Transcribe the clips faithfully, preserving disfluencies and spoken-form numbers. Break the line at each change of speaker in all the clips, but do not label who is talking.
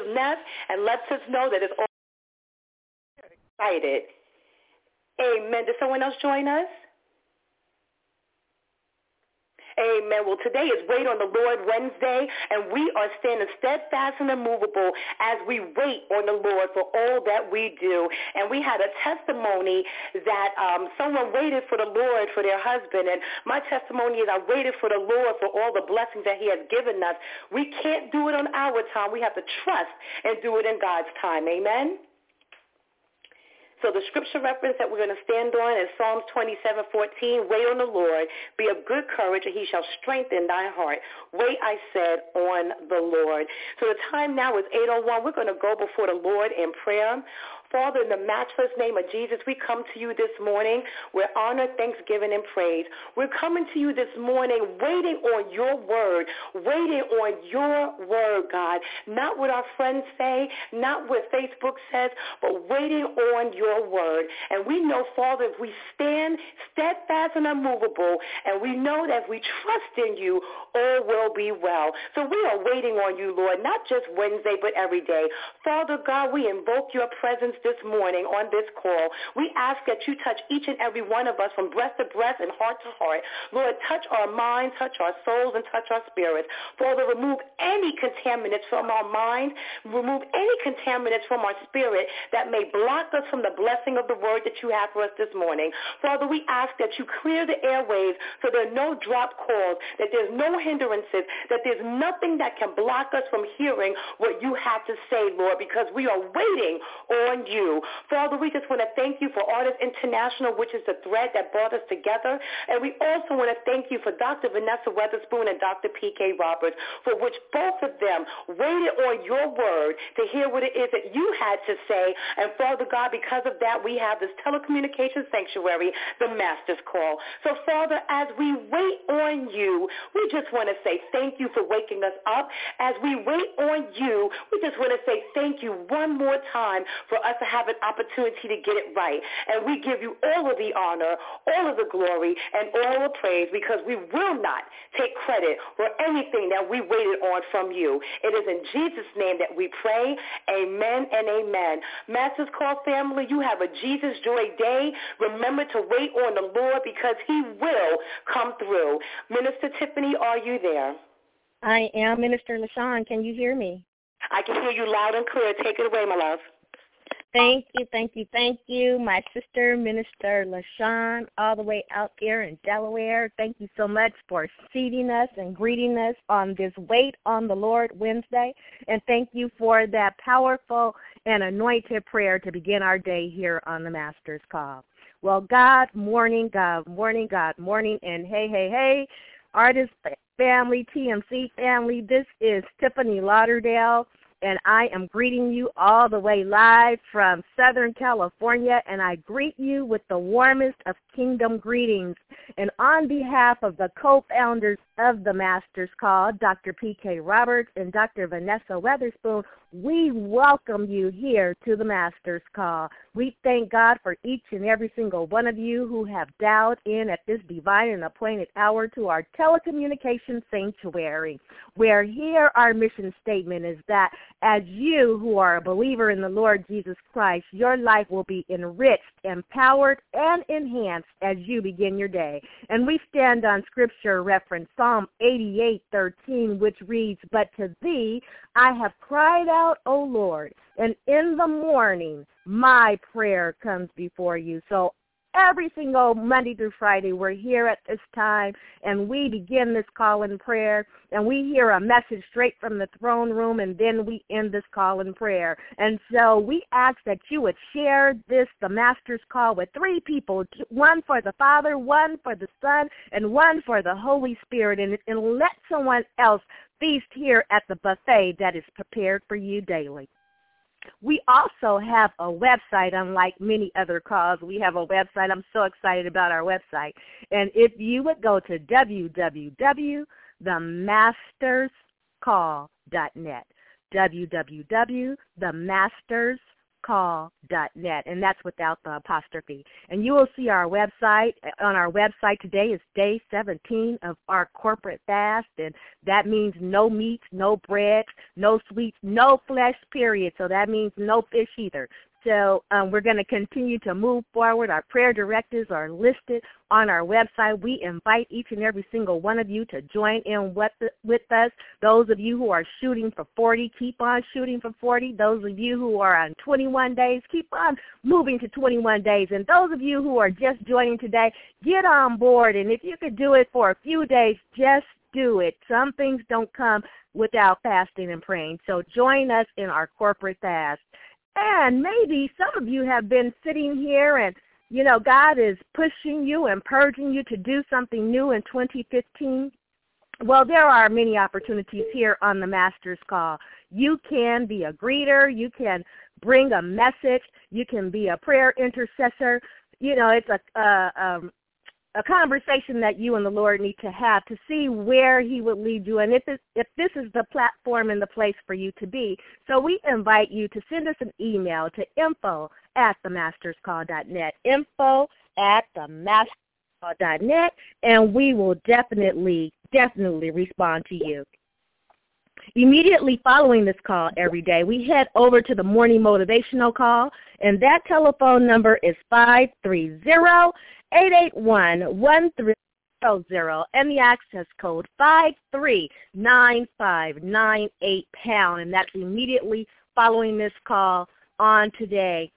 nest and lets us know that it's all excited. Amen. Did someone else join us? Amen. Well, today is Wait on the Lord Wednesday, and we are standing steadfast and immovable as we wait on the Lord for all that we do. And we had a testimony that um, someone waited for the Lord for their husband, and my testimony is I waited for the Lord for all the blessings that he has given us. We can't do it on our time. We have to trust and do it in God's time. Amen. So the scripture reference that we're going to stand on is Psalms twenty-seven fourteen. Wait on the Lord, be of good courage, and he shall strengthen thy heart. Wait, I said, on the Lord. So the time now is eight oh one. We're going to go before the Lord in prayer. Father, in the matchless name of Jesus, we come to you this morning with honor, thanksgiving, and praise. We're coming to you this morning waiting on your word, waiting on your word, God. Not what our friends say, not what Facebook says, but waiting on your word. And we know, Father, if we stand steadfast and unmovable, and we know that if we trust in you, all will be well. So we are waiting on you, Lord, not just Wednesday, but every day. Father God, we invoke your presence this morning on this call. We ask that you touch each and every one of us from breast to breast and heart to heart. Lord, touch our minds, touch our souls, and touch our spirits. Father, remove any contaminants from our mind, remove any contaminants from our spirit that may block us from the blessing of the word that you have for us this morning. Father, we ask that you clear the airwaves so there are no drop calls, that there's no hindrances, that there's nothing that can block us from hearing what you have to say, Lord, because we are waiting on you. Father, we just want to thank you for Artists International, which is the thread that brought us together. And we also want to thank you for Doctor Vanessa Weatherspoon and Doctor P K Roberts, for which both of them waited on your word to hear what it is that you had to say. And Father God, because of that, we have this telecommunications sanctuary, the Master's Call. So Father, as we wait on you, we just want to say thank you for waking us up. As we wait on you, we just want to say thank you one more time for us to have an opportunity to get it right. And we give you all of the honor, all of the glory, and all the praise, because we will not take credit for anything that we waited on from you. It is in Jesus' name that we pray. Amen and amen. Master's Call family, you have a Jesus Joy Day. Remember to wait on the Lord, because he will come through. Minister Tiffany, are you there?
I am, Minister LaShawn. Can you hear me?
I can hear you loud and clear. Take it away, my love.
Thank you, thank you, thank you, my sister, Minister LaShawn, all the way out here in Delaware. Thank you so much for seating us and greeting us on this Wait on the Lord Wednesday. And thank you for that powerful and anointed prayer to begin our day here on the Master's Call. Well, God, morning, God, morning, God, morning, and hey, hey, hey, artist family, T M C family, this is Tiffany Lauderdale, and I am greeting you all the way live from Southern California, and I greet you with the warmest of kingdom greetings. And on behalf of the co-founders of the Master's Call, Doctor P K Roberts and Doctor Vanessa Weatherspoon, we welcome you here to the Master's Call. We thank God for each and every single one of you who have dialed in at this divine and appointed hour to our telecommunications sanctuary, where here our mission statement is that as you who are a believer in the Lord Jesus Christ, your life will be enriched, empowered, and enhanced as you begin your day. And we stand on scripture reference Psalm eighty-eight thirteen, which reads, "But to thee I have cried out, O Lord, and in the morning my prayer comes before you." So every single Monday through Friday, we're here at this time, and we begin this call in prayer, and we hear a message straight from the throne room, and then we end this call in prayer. And so we ask that you would share this, the Master's Call, with three people, one for the Father, one for the Son, and one for the Holy Spirit, and, and let someone else feast here at the buffet that is prepared for you daily. We also have a website, unlike many other calls. We have a website. I'm so excited about our website. And if you would go to w w w dot the masters call dot net, w w w dot the masters call dot net, and that's without the apostrophe. And you will see our website. On our website today is day seventeen of our corporate fast, and that means no meat, no bread, no sweets, no flesh, period. So that means no fish either. So um, we're going to continue to move forward. Our prayer directives are listed on our website. We invite each and every single one of you to join in with, the, with us. Those of you who are shooting for forty, keep on shooting for forty. Those of you who are on twenty-one days, keep on moving to twenty-one days. And those of you who are just joining today, get on board. And if you could do it for a few days, just do it. Some things don't come without fasting and praying. So join us in our corporate fast. And maybe some of you have been sitting here and, you know, God is pushing you and purging you to do something new in twenty fifteen. Well, there are many opportunities here on the Master's Call. You can be a greeter. You can bring a message. You can be a prayer intercessor. You know, it's a, a, um, a conversation that you and the Lord need to have to see where he would lead you and if, it, if this is the platform and the place for you to be. So we invite you to send us an email to info at the masters call dot net, info at the masters call dot net, and we will definitely, definitely respond to you. Immediately following this call every day, we head over to the morning motivational call, and that telephone number is five three zero, eight eight one, one three zero zero, and the access code five three nine five nine eight pound, and that's immediately following this call on today.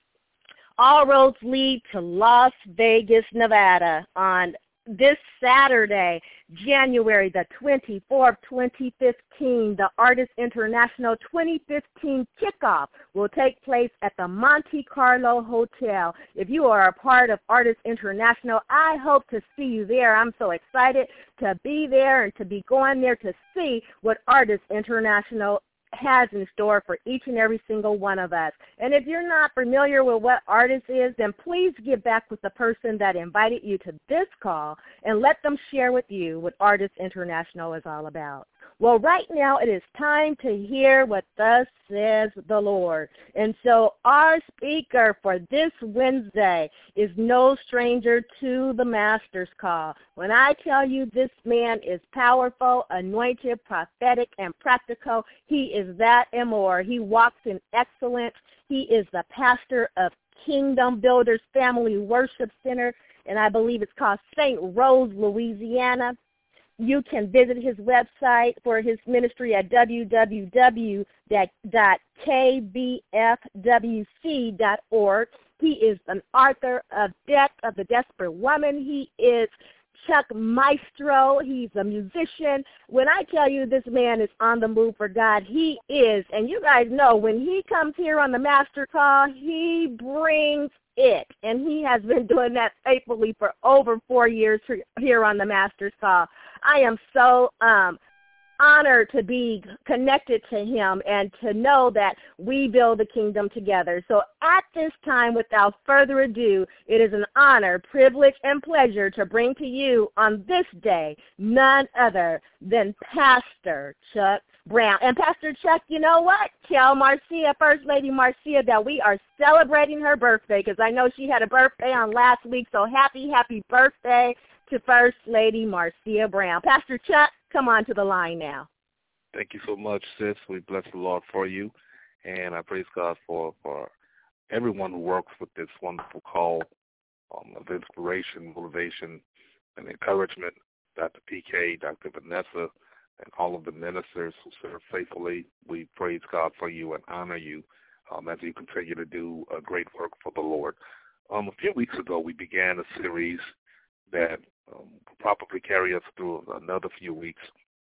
All roads lead to Las Vegas, Nevada on this Saturday, January the twenty-fourth, twenty fifteen. The Artists International twenty fifteen kickoff will take place at the Monte Carlo Hotel. If you are a part of Artists International, I hope to see you there. I'm so excited to be there and to be going there to see what Artists International has in store for each and every single one of us. And if you're not familiar with what Artist is, then please get back with the person that invited you to this call and let them share with you what Artist International is all about. Well, right now it is time to hear what thus says the Lord. And so our speaker for this Wednesday is no stranger to the Master's Call. When I tell you this man is powerful, anointed, prophetic, and practical, he is that and more. He walks in excellence. He is the pastor of Kingdom Builders Family Worship Center, and I believe it's called Saint Rose, Louisiana. You can visit his website for his ministry at w w w dot k b f w c dot org. He is an author of Death of the Desperate Woman. He is Chuck Maestro. He's a musician. When I tell you this man is on the move for God, he is. And you guys know when he comes here on the Master Call, he brings it. And he has been doing that faithfully for over four years here on the Master's Call. I am so um, honored to be connected to him and to know that we build the kingdom together. So at this time, without further ado, it is an honor, privilege, and pleasure to bring to you on this day none other than Pastor Chuck Brown. And Pastor Chuck, you know what? Tell Marcia, First Lady Marcia, that we are celebrating her birthday because I know she had a birthday on last week. So happy, happy birthday to First Lady Marcia Brown. Pastor Chuck, come on to the line now.
Thank you so much, sis. We bless the Lord for you, and I praise God for, for everyone who works with this wonderful call um, of inspiration, motivation, and encouragement. Doctor P K, Doctor Vanessa, and all of the ministers who serve faithfully. We praise God for you and honor you um, as you continue to do a great work for the Lord. Um, a few weeks ago, we began a series that um, will probably carry us through another few weeks,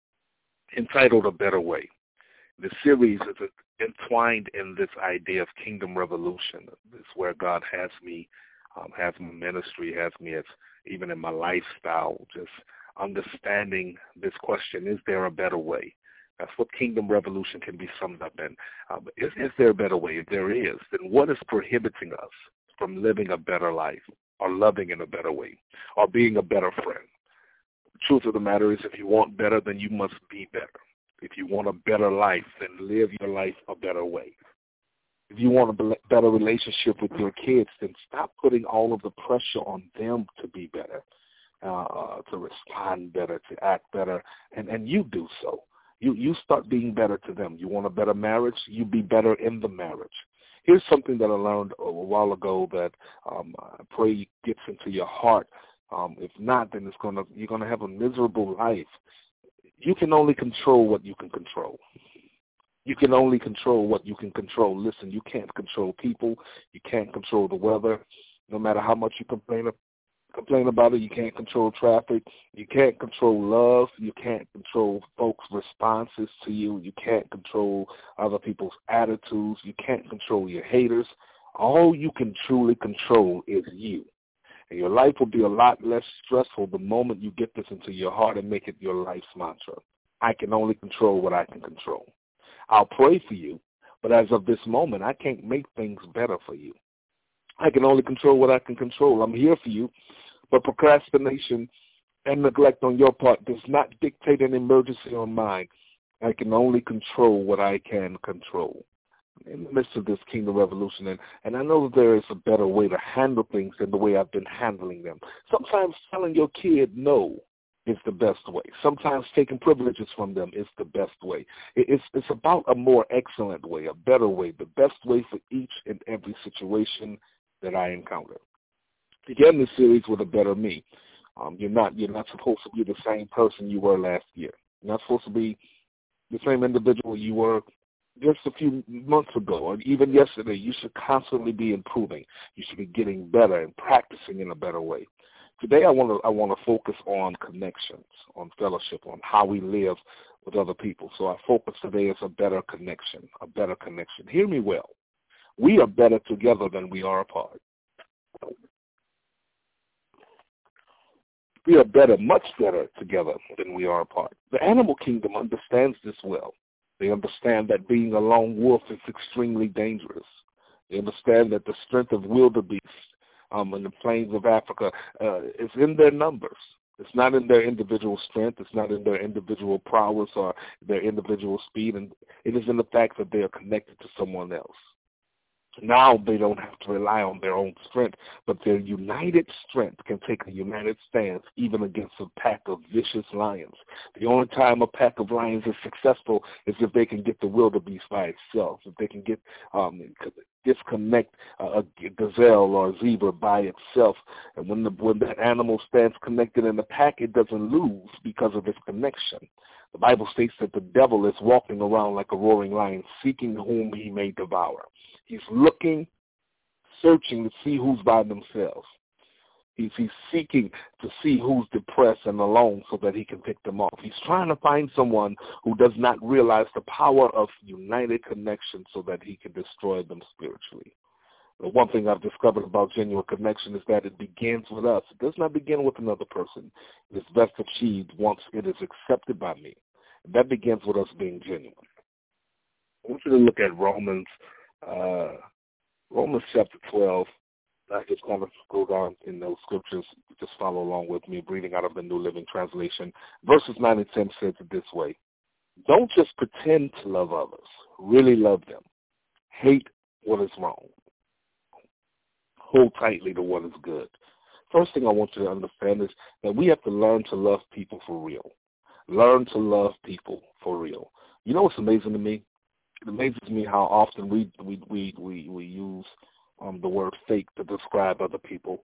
entitled A Better Way. The series is entwined in this idea of kingdom revolution. It's where God has me, um, has my ministry, has me as even in my lifestyle, just understanding this question, is there a better way? That's what kingdom revolution can be summed up in. Um, is, is there a better way? If there is, then what is prohibiting us from living a better life or loving in a better way or being a better friend? The truth of the matter is if you want better, then you must be better. If you want a better life, then live your life a better way. If you want a better relationship with your kids, then stop putting all of the pressure on them to be better, uh, to respond better, to act better, and, and you do so. You you start being better to them. You want a better marriage? You be better in the marriage. Here's something that I learned a while ago that um, I pray gets into your heart. Um, if not, then it's gonna you're gonna have a miserable life. You can only control what you can control. You can only control what you can control. Listen, you can't control people. You can't control the weather. No matter how much you complain complain about it, you can't control traffic. You can't control love. You can't control folks' responses to you. You can't control other people's attitudes. You can't control your haters. All you can truly control is you. And your life will be a lot less stressful the moment you get this into your heart and make it your life's mantra. I can only control what I can control. I'll pray for you, but as of this moment, I can't make things better for you. I can only control what I can control. I'm here for you, but procrastination and neglect on your part does not dictate an emergency on mine. I can only control what I can control. In the midst of this kingdom revolution, and, and I know that there is a better way to handle things than the way I've been handling them. Sometimes telling your kid no is the best way. Sometimes taking privileges from them is the best way. It's, it's about a more excellent way, a better way, the best way for each and every situation that I encounter. Began this series with a better me. Um, you're not you're not supposed to be the same person you were last year. You're not supposed to be the same individual you were just a few months ago or even yesterday. You should constantly be improving. You should be getting better and practicing in a better way. Today I want to I want to focus on connections, on fellowship, on how we live with other people. So our focus today is a better connection, a better connection. Hear me well. We are better together than we are apart. We are better, much better together than we are apart. The animal kingdom understands this well. They understand that being a lone wolf is extremely dangerous. They understand that the strength of wildebeest um, in the plains of Africa uh, is in their numbers. It's not in their individual strength. It's not in their individual prowess or their individual speed. And it is in the fact that they are connected to someone else. Now they don't have to rely on their own strength, but their united strength can take a united stance even against a pack of vicious lions. The only time a pack of lions is successful is if they can get the wildebeest by itself, if they can get um, disconnect a gazelle or a zebra by itself. And when, the, when that animal stands connected in the pack, it doesn't lose because of its connection. The Bible states that the devil is walking around like a roaring lion, seeking whom he may devour. He's looking, searching to see who's by themselves. He's, he's seeking to see who's depressed and alone so that he can pick them off. He's trying to find someone who does not realize the power of united connection so that he can destroy them spiritually. The one thing I've discovered about genuine connection is that it begins with us. It does not begin with another person. It is best achieved once it is accepted by me. And that begins with us being genuine. I want you to look at Romans Uh, Romans chapter twelve. I just kind of go down in those scriptures. Just follow along with me, reading out of the New Living Translation. Verses nine and ten says it this way. Don't just pretend to love others. Really love them. Hate what is wrong. Hold tightly to what is good. First thing I want you to understand is that we have to learn to love people for real. Learn to love people for real. You know what's amazing to me? It amazes me how often we we we we, we use um, the word fake to describe other people.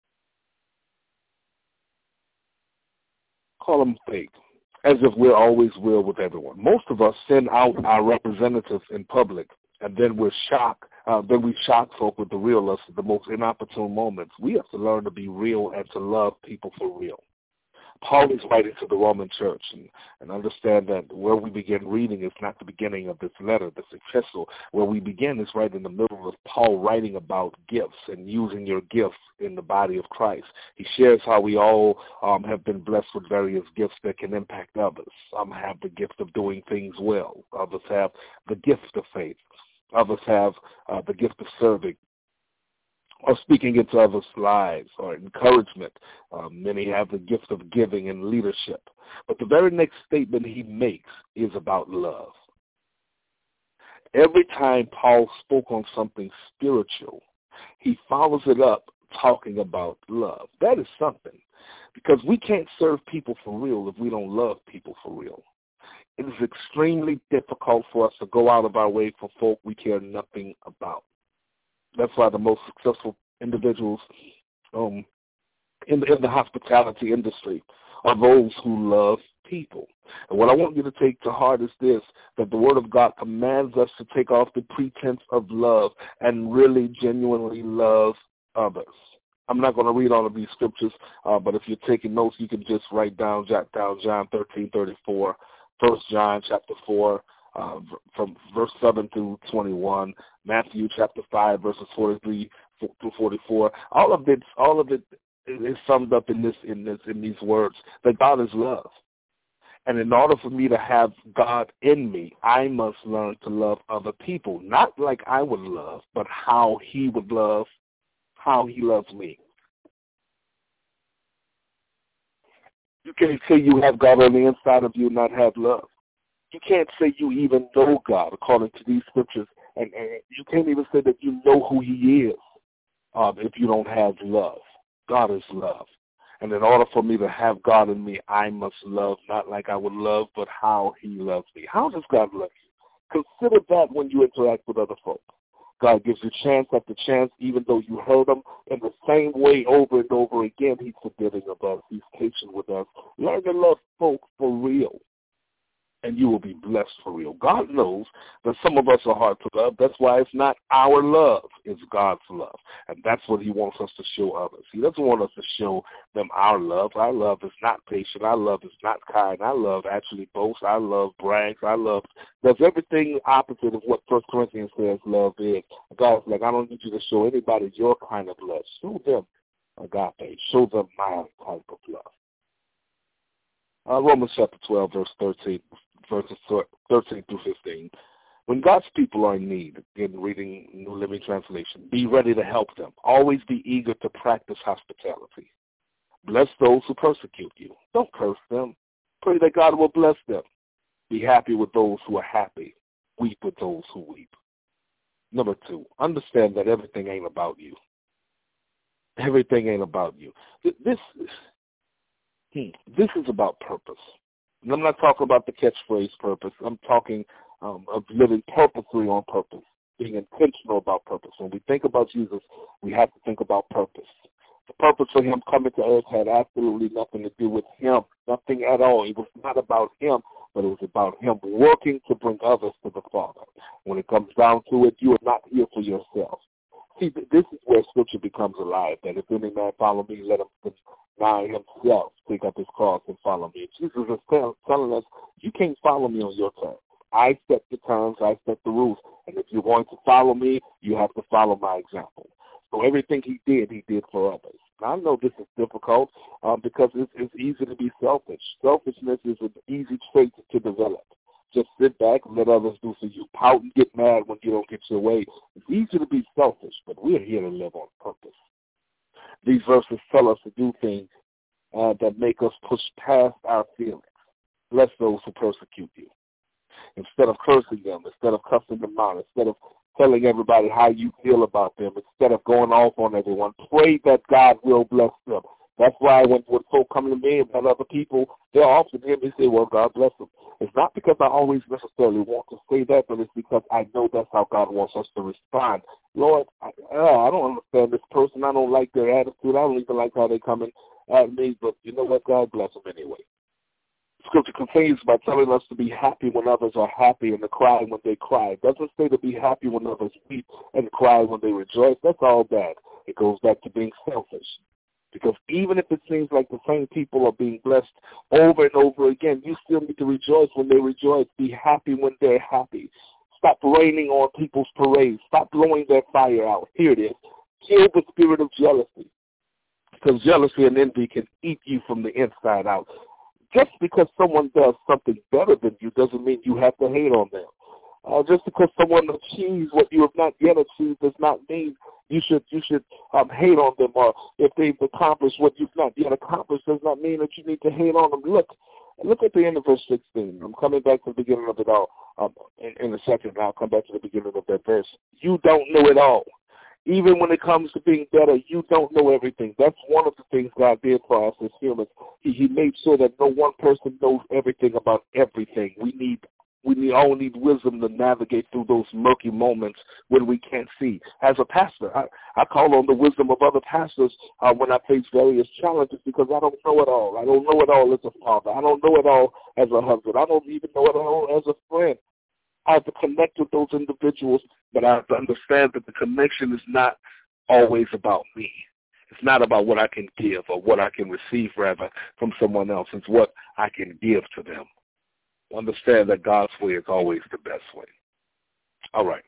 Call them fake, as if we're always real with everyone. Most of us send out our representatives in public, and then we're shocked. Uh, then we shock folk with the real us at the most inopportune moments. We have to learn to be real and to love people for real. Paul is writing to the Roman church, and, and understand that where we begin reading is not the beginning of this letter, this epistle. Where we begin is right in the middle of Paul writing about gifts and using your gifts in the body of Christ. He shares how we all um, have been blessed with various gifts that can impact others. Some have the gift of doing things well. Others have the gift of faith. Others have uh, the gift of serving, or speaking into others' lives, or encouragement. Um, many have the gift of giving and leadership. But the very next statement he makes is about love. Every time Paul spoke on something spiritual, he follows it up talking about love. That is something, because we can't serve people for real if we don't love people for real. It is extremely difficult for us to go out of our way for folk we care nothing about. That's why the most successful individuals um, in, the, in the hospitality industry are those who love people. And what I want you to take to heart is this, that the Word of God commands us to take off the pretense of love and really genuinely love others. I'm not going to read all of these scriptures, uh, but if you're taking notes, you can just write down, jot down John thirteen thirty-four, First John chapter four, uh, from verse seven through twenty-one, Matthew chapter five, verses forty-three through forty-four. All of it, all of it is summed up in this, in this, in these words, that God is love. And in order for me to have God in me, I must learn to love other people, not like I would love, but how he would love, how he loves me. You can't say you have God on the inside of you and not have love. You can't say you even know God according to these scriptures, and, and you can't even say that you know who he is um, if you don't have love. God is love. And in order for me to have God in me, I must love, not like I would love, but how he loves me. How does God love you? Consider that when you interact with other folks. God gives you chance after chance, even though you hurt him in the same way over and over again. He's forgiving of us. He's patient with us. Learn to love folks for real, and you will be blessed for real. God knows that some of us are hard to love. That's why it's not our love, it's God's love. And that's what he wants us to show others. He doesn't want us to show them our love. Our love is not patient. Our love is not kind. Our love actually boasts. Our love brags. Our love does everything opposite of what First Corinthians says love is. God's like, I don't need you to show anybody your kind of love. Show them agape. Show them my type of love. Uh, Romans chapter twelve, verse thirteen. Verses thirteen through fifteen. When God's people are in need, again reading New Living Translation, be ready to help them. Always be eager to practice hospitality. Bless those who persecute you. Don't curse them. Pray that God will bless them. Be happy with those who are happy. Weep with those who weep. Number two, understand that everything ain't about you. Everything ain't about you. This, hmm, this is about purpose. And I'm not talking about the catchphrase purpose. I'm talking um, of living purposely on purpose, being intentional about purpose. When we think about Jesus, we have to think about purpose. The purpose for him coming to earth had absolutely nothing to do with him, nothing at all. It was not about him, but it was about him working to bring others to the Father. When it comes down to it, you are not here for yourself. See, this is where Scripture becomes alive, that if any man follow me, let him deny himself, take up his cross, and follow me. Jesus is tell, telling us, you can't follow me on your terms. I set the terms, I set the rules, and if you're going to follow me, you have to follow my example. So everything he did, he did for others. Now, I know this is difficult um, because it's, it's easy to be selfish. Selfishness is an easy trait to develop. Just sit back and let others do for you. Pout and get mad when you don't get your way. It's easy to be selfish, but we're here to live on purpose. These verses tell us to do things uh, that make us push past our feelings. Bless those who persecute you. Instead of cursing them, instead of cussing them out, instead of telling everybody how you feel about them, instead of going off on everyone, pray that God will bless them. That's why when, when folk come to me about other people, they'll often hear me say, well, God bless them. It's not because I always necessarily want to say that, but it's because I know that's how God wants us to respond. Lord, I, uh, I don't understand this person. I don't like their attitude. I don't even like how they're coming at me, but you know what? God bless them anyway. Scripture continues by telling us to be happy when others are happy and to cry when they cry. It doesn't say to be happy when others weep and cry when they rejoice. That's all bad. It goes back to being selfish. Because even if it seems like the same people are being blessed over and over again, you still need to rejoice when they rejoice. Be happy when they're happy. Stop raining on people's parades. Stop blowing their fire out. Here it is. Kill the spirit of jealousy. Because jealousy and envy can eat you from the inside out. Just because someone does something better than you doesn't mean you have to hate on them. Uh, just because someone achieves what you have not yet achieved does not mean you should you should um, hate on them. Or if they've accomplished what you've not yet accomplished does not mean that you need to hate on them. Look, Look at the end of verse sixteen. I'm coming back to the beginning of it all um, in, in a second. I'll come back to the beginning of that verse. You don't know it all. Even when it comes to being better, you don't know everything. That's one of the things God did for us as humans. He, he made sure that no one person knows everything about everything. We need we need, all need wisdom to navigate through those murky moments when we can't see. As a pastor, I, I call on the wisdom of other pastors uh, when I face various challenges because I don't know it all. I don't know it all as a father. I don't know it all as a husband. I don't even know it all as a friend. I have to connect with those individuals, but I have to understand that the connection is not always about me. It's not about what I can give or what I can receive, rather, from someone else. It's what I can give to them. Understand that God's way is always the best way. All right.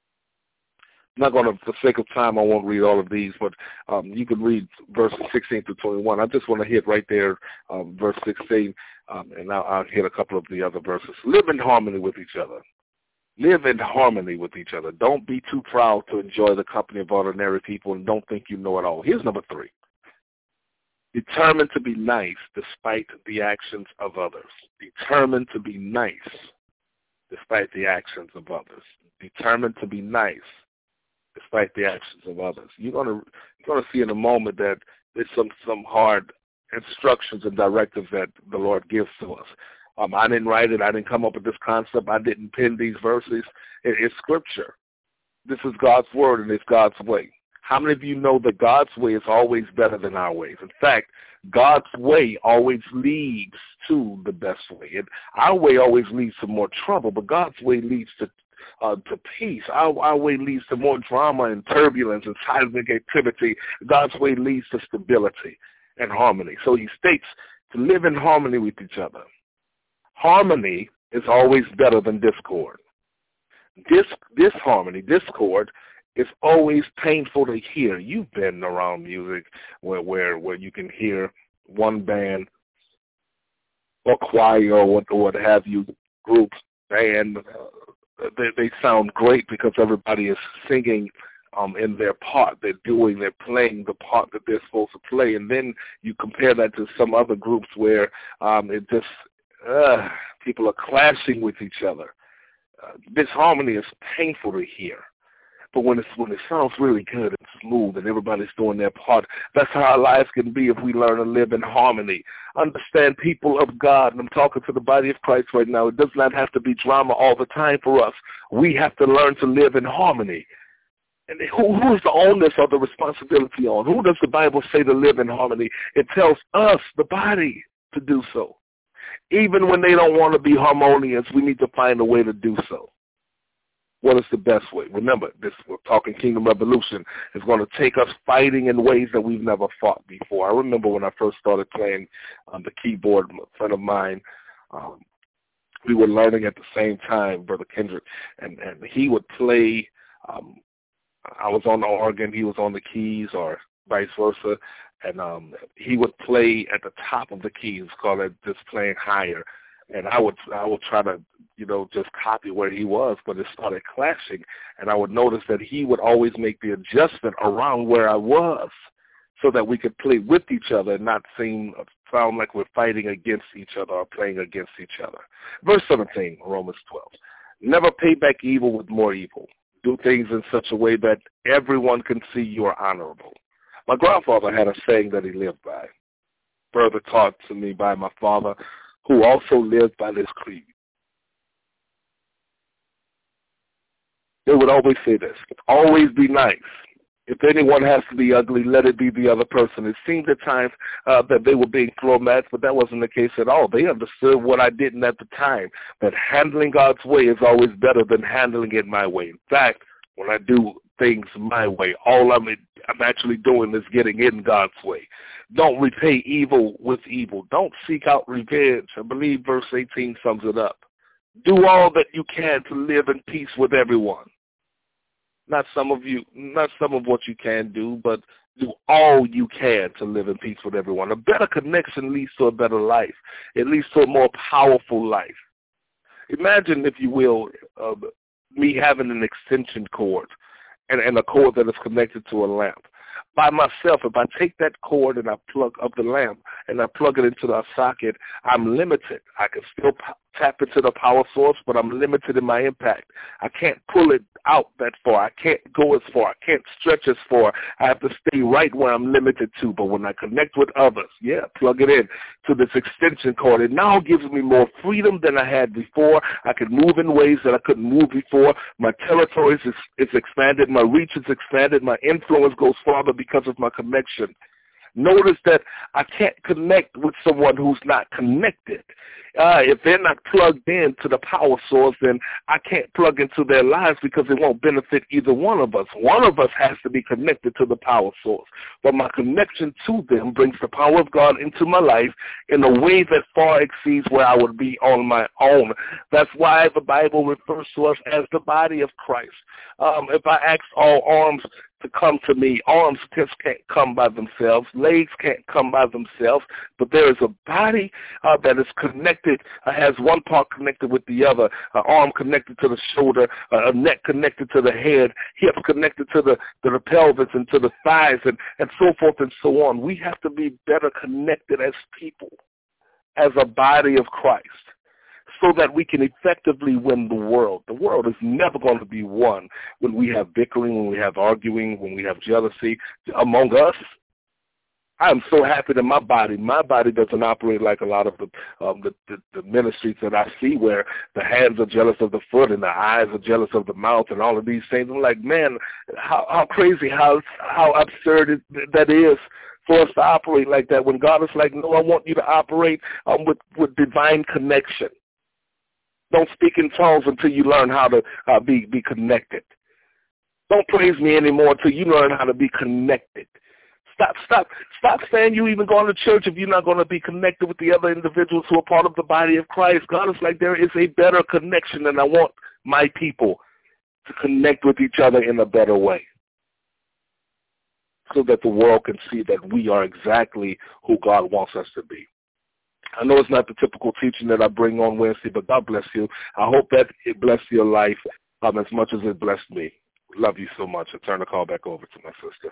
I'm not going to, for sake of time, I won't read all of these, but um, you can read verses sixteen to twenty-one. I just want to hit right there, um, verse sixteen, um, and I'll, I'll hit a couple of the other verses. Live in harmony with each other. Live in harmony with each other. Don't be too proud to enjoy the company of ordinary people and don't think you know it all. Here's number three. Determined to be nice despite the actions of others. Determined to be nice despite the actions of others. Determined to be nice despite the actions of others. You're gonna you're gonna see in a moment that there's some some hard instructions and directives that the Lord gives to us. Um, I didn't write it. I didn't come up with this concept. I didn't pen these verses. It, it's Scripture. This is God's word and it's God's way. How many of you know that God's way is always better than our ways? In fact, God's way always leads to the best way. And our way always leads to more trouble, but God's way leads to uh, to peace. Our, our way leads to more drama and turbulence and seismic activity. God's way leads to stability and harmony. So he states to live in harmony with each other. Harmony is always better than discord. Dis, disharmony, discord, is always painful to hear. You've been around music where where, where you can hear one band or choir or what, or what have you, groups, band, uh, they, they sound great because everybody is singing um, in their part. They're doing, they're playing the part that they're supposed to play. And then you compare that to some other groups where um, it just, uh, people are clashing with each other. Uh, this harmony is painful to hear. But when, it's, when it sounds really good and smooth and everybody's doing their part, that's how our lives can be if we learn to live in harmony. Understand, people of God, and I'm talking to the body of Christ right now, it does not have to be drama all the time for us. We have to learn to live in harmony. And who, who is the onus or the responsibility on? Who does the Bible say to live in harmony? It tells us, the body, to do so. Even when they don't want to be harmonious, we need to find a way to do so. What is the best way? Remember, this we're talking Kingdom Revolution. It's going to take us fighting in ways that we've never fought before. I remember when I first started playing on the keyboard, a friend of mine, um, we were learning at the same time, Brother Kendrick, and, and he would play, um, I was on the organ, he was on the keys, or vice versa, and um, he would play at the top of the keys, call it just playing higher. And I would I would try to, you know, just copy where he was, but it started clashing. And I would notice that he would always make the adjustment around where I was so that we could play with each other and not seem sound like we're fighting against each other or playing against each other. Verse seventeen, Romans twelve. Never pay back evil with more evil. Do things in such a way that everyone can see you are honorable. My grandfather had a saying that he lived by, further taught to me by my father, who also lived by this creed. They would always say this, always be nice. If anyone has to be ugly, let it be the other person. It seemed at times uh, that they were being floor mats, but that wasn't the case at all. They understood what I didn't at the time, that handling God's way is always better than handling it my way. In fact, when I do things my way, all I'm, I'm actually doing is getting in God's way. Don't repay evil with evil. Don't seek out revenge. I believe verse eighteen sums it up. Do all that you can to live in peace with everyone. Not some of you, not some of what you can do, but do all you can to live in peace with everyone. A better connection leads to a better life. It leads to a more powerful life. Imagine, if you will, uh, me having an extension cord and, and a cord that is connected to a lamp. by myself. If I take that cord and I plug up the lamp and I plug it into the socket, I'm limited. I can still p- tap into the power source, but I'm limited in my impact. I can't pull it out that far. I can't go as far. I can't stretch as far. I have to stay right where I'm limited to. But when I connect with others, yeah, plug it in to this extension cord, it now gives me more freedom than I had before. I can move in ways that I couldn't move before. My territories is, is expanded. My reach is expanded. My influence goes farther because of my connection. Notice that I can't connect with someone who's not connected. Uh, if they're not plugged in to the power source, then I can't plug into their lives because it won't benefit either one of us. One of us has to be connected to the power source. But my connection to them brings the power of God into my life in a way that far exceeds where I would be on my own. That's why the Bible refers to us as the body of Christ. Um, if I ask all arms to come to me, arms just can't come by themselves, legs can't come by themselves, but there is a body uh, that is connected, uh, has one part connected with the other, an arm connected to the shoulder, uh, a neck connected to the head, hips connected to the, to the pelvis and to the thighs, and, and so forth and so on. We have to be better connected as people, as a body of Christ, so that we can effectively win the world. The world is never going to be won when we have bickering, when we have arguing, when we have jealousy among us. I'm so happy that my body, my body doesn't operate like a lot of the, um, the, the, the ministries that I see where the hands are jealous of the foot and the eyes are jealous of the mouth and all of these things. I'm like, man, how, how crazy, how, how absurd it, that is for us to operate like that when God is like, no, I want you to operate um, with, with divine connection. Don't speak in tongues until you learn how to uh, be, be connected. Don't praise me anymore until you learn how to be connected. Stop, stop, stop saying you even going to church if you're not going to be connected with the other individuals who are part of the body of Christ. God is like, there is a better connection, and I want my people to connect with each other in a better way so that the world can see that we are exactly who God wants us to be. I know it's not the typical teaching that I bring on Wednesday, but God bless you. I hope that it blessed your life um, as much as it blessed me. Love you so much. I turn the call back over to my sister.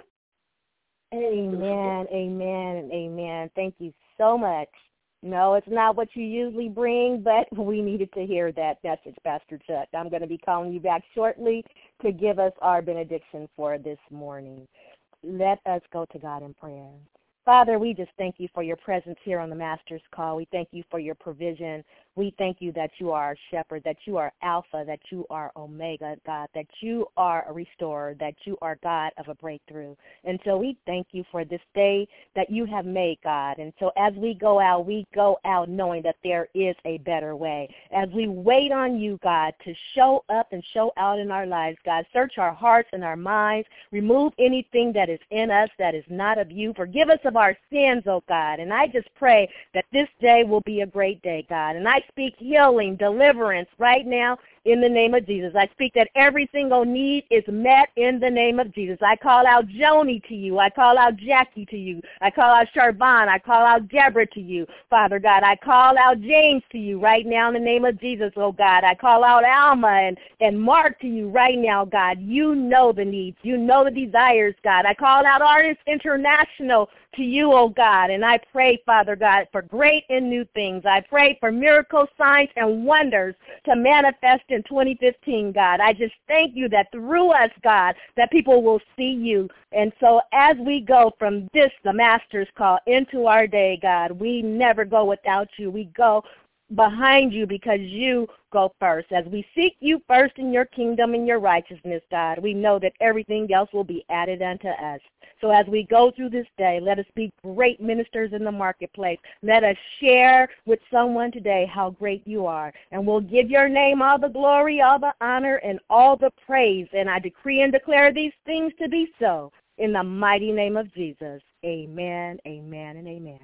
Amen, amen, and amen. Thank you so much. No, it's not what you usually bring, but we needed to hear that message, Pastor Chuck. I'm going to be calling you back shortly to give us our benediction for this morning. Let us go to God in prayer. Father, we just thank you for your presence here on the Master's Call. We thank you for your provision. We thank you that you are our shepherd, that you are Alpha, that you are Omega, God, that you are a restorer, that you are God of a breakthrough. And so we thank you for this day that you have made, God. And so as we go out, we go out knowing that there is a better way. As we wait on you, God, to show up and show out in our lives, God, search our hearts and our minds. Remove anything that is in us that is not of you. Forgive us of our sins, oh God. And I just pray that this day will be a great day, God. And I speak healing, deliverance right now in the name of Jesus. I speak that every single need is met in the name of Jesus. I call out Joni to you. I call out Jackie to you. I call out Charbon. I call out Deborah to you, Father God. I call out James to you right now in the name of Jesus, oh God. I call out Alma and, and Mark to you right now, God. You know the needs. You know the desires, God. I call out Artists International to you, oh God, and I pray, Father God, for great and new things. I pray for miracles, signs, and wonders to manifest in twenty fifteen, God. I just thank you that through us, God, that people will see you. And so as we go from this, the Master's Call, into our day, God, we never go without you. We go behind you because you go first. As we seek you first in your kingdom and your righteousness, God, we know that everything else will be added unto us. So as we go through this day, let us be great ministers in the marketplace. Let us share with someone today how great you are. And we'll give your name all the glory, all the honor, and all the praise. And I decree and declare these things to be so in the mighty name of Jesus. Amen, amen, and amen.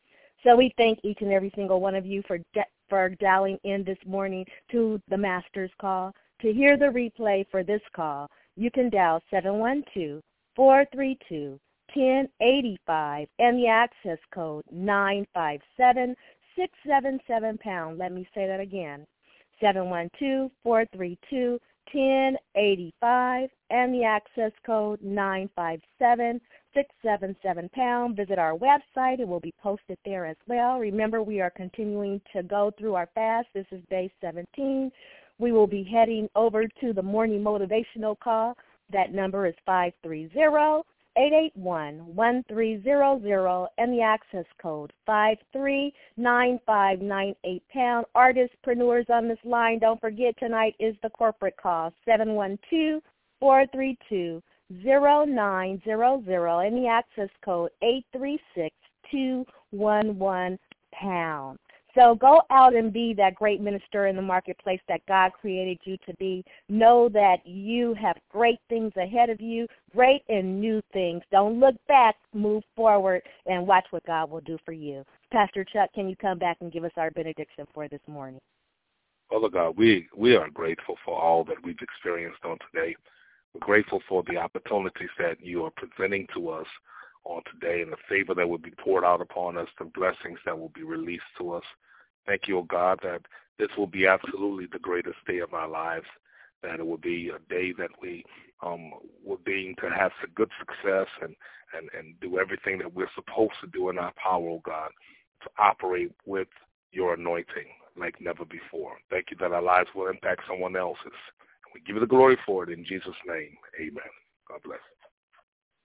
So we thank each and every single one of you for de- for dialing in this morning to the Master's Call. To hear the replay for this call, you can dial seven one two, four three two, one zero eight five and the access code nine five seven, six seven seven pound. Let me say that again, seven one two, four three two, one zero eight five and the access code nine five seven, six seven seven pound. Visit our website. It will be posted there as well. Remember, we are continuing to go through our fast. This is day seventeen. We will be heading over to the morning motivational call. That number is five three zero, eight eight one, one three zero zero, and the access code five three nine five nine eight pound. Artistpreneurs on this line, don't forget tonight is the corporate call, seven one two, four three two, zero nine zero zero, and the access code eight three six, two one one pound. So go out and be that great minister in the marketplace that God created you to be. Know that you have great things ahead of you, great and new things. Don't look back, move forward, and watch what God will do for you. Pastor Chuck, can you come back and give us our benediction for this morning?
Father God, we, we are grateful for all that we've experienced on today. We're grateful for the opportunities that you are presenting to us on today and the favor that will be poured out upon us, the blessings that will be released to us. Thank you, O God, that this will be absolutely the greatest day of our lives, that it will be a day that we um, will deem to have some good success and, and, and do everything that we're supposed to do in our power, O God, to operate with your anointing like never before. Thank you that our lives will impact someone else's. We give you the glory for it in Jesus' name. Amen.